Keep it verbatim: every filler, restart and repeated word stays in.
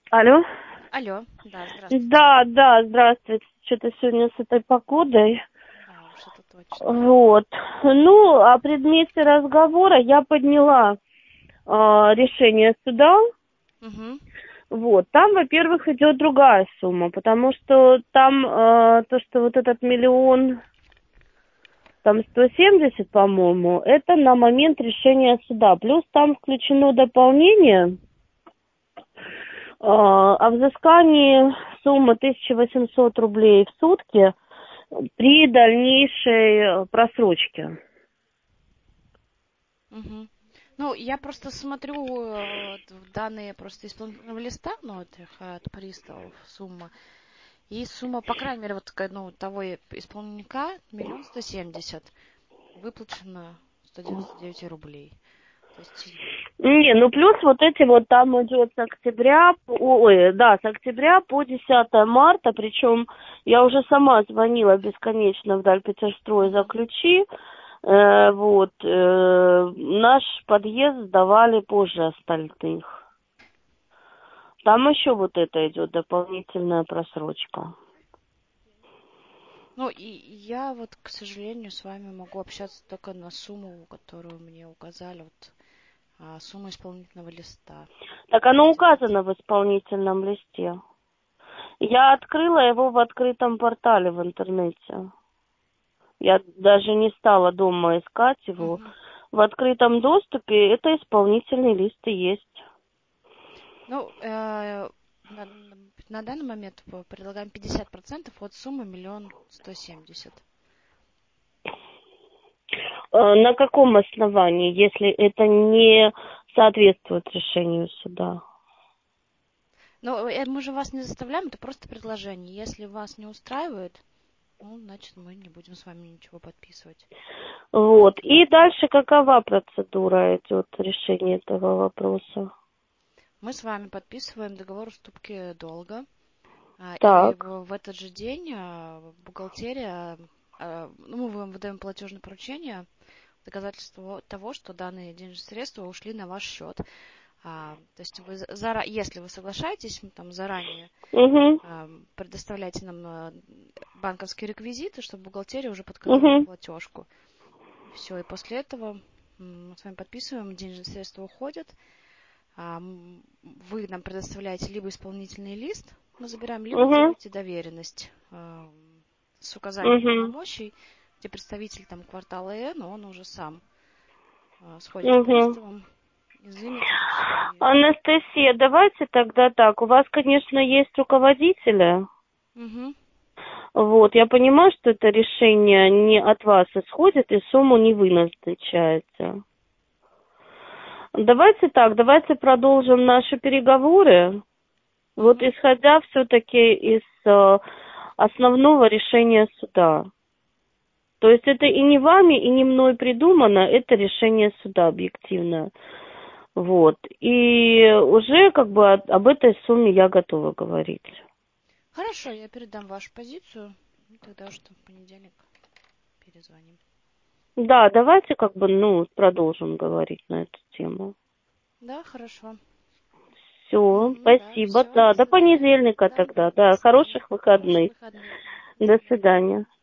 Алло. Алло, да, здравствуйте. Да, да, здравствуйте. Что-то сегодня с этой погодой. Да уж, это точно. Вот. Ну, о предмете разговора я подняла э, решение суда. Угу. Вот. Там, во-первых, идет другая сумма, потому что там э, то, что вот этот миллион, там сто семьдесят, по-моему, это на момент решения суда. Плюс там включено дополнение а, о взыскании суммы тысяча восемьсот рублей в сутки при дальнейшей э, просрочке. Угу. Ну, я просто смотрю э, в данные просто исполнительного листа, ну, вот их от приставов сумма. И сумма, по крайней мере, вот такая, ну, того и- исполненника миллион сто семьдесят. Выплачено сто девяносто девять рублей. То есть, Не, ну плюс вот эти вот там идет с октября, по- ой, да, с октября по десятое марта, причем я уже сама звонила бесконечно в Дальпетерстрой за угу. ключи, э, вот, э, наш подъезд сдавали позже остальных. Там еще вот это идет дополнительная просрочка. Ну, и я вот, к сожалению, с вами могу общаться только на сумму, которую мне указали, вот, а, сумма исполнительного листа. Так То оно есть это... указано в исполнительном листе. Я открыла его в открытом портале в интернете. Я даже не стала дома искать его. Мгм. В открытом доступе это исполнительный лист и есть. Ну, э, на, на данный момент п- предлагаем пятьдесят процентов от суммы миллион сто семьдесят. Э, На каком основании, если это не соответствует решению суда? Но э, мы же вас не заставляем, это просто предложение. Если вас не устраивает, ну, значит, мы не будем с вами ничего подписывать. Вот. И дальше какова процедура идет решения этого вопроса? Мы с вами подписываем договор уступки долга. А, И Так. в, в этот же день а, бухгалтерия, а, ну, мы вам выдаем платежное поручение, доказательство того, что данные денежные средства ушли на ваш счет. А, то есть вы зара... если вы соглашаетесь, мы там заранее Угу. а, предоставляйте нам а, банковские реквизиты, чтобы бухгалтерия уже подготовила Угу. платежку. Все, и после этого м, мы с вами подписываем, денежные средства уходят. А, м, вы нам предоставляете либо исполнительный лист, мы забираем, либо Угу. делаете доверенность а, с указанием Угу. полномочий, где представитель там квартала Н, он уже сам а, сходит с Угу. приставом, изымет это все и... Анастасия, давайте тогда так. У вас, конечно, есть руководители. Угу. Вот, я понимаю, что это решение не от вас исходит, и сумму не вы назначаете. Давайте так, давайте продолжим наши переговоры. Вот Угу. исходя все-таки из э, основного решения суда. То есть это и не вами, и не мной придумано, это решение суда объективно. Вот. И уже как бы от- об этой сумме я готова говорить. Хорошо, я передам вашу позицию. Ну, тогда уж там в понедельник перезвоним. Да, давайте как бы, ну, продолжим говорить на эту тему. Да, хорошо. Все, Угу, да, спасибо. все, до Да, до свидания. понедельника Да, тогда. до Да, свидания. хороших Хороших выходных. выходных. Да. До До свидания. свидания.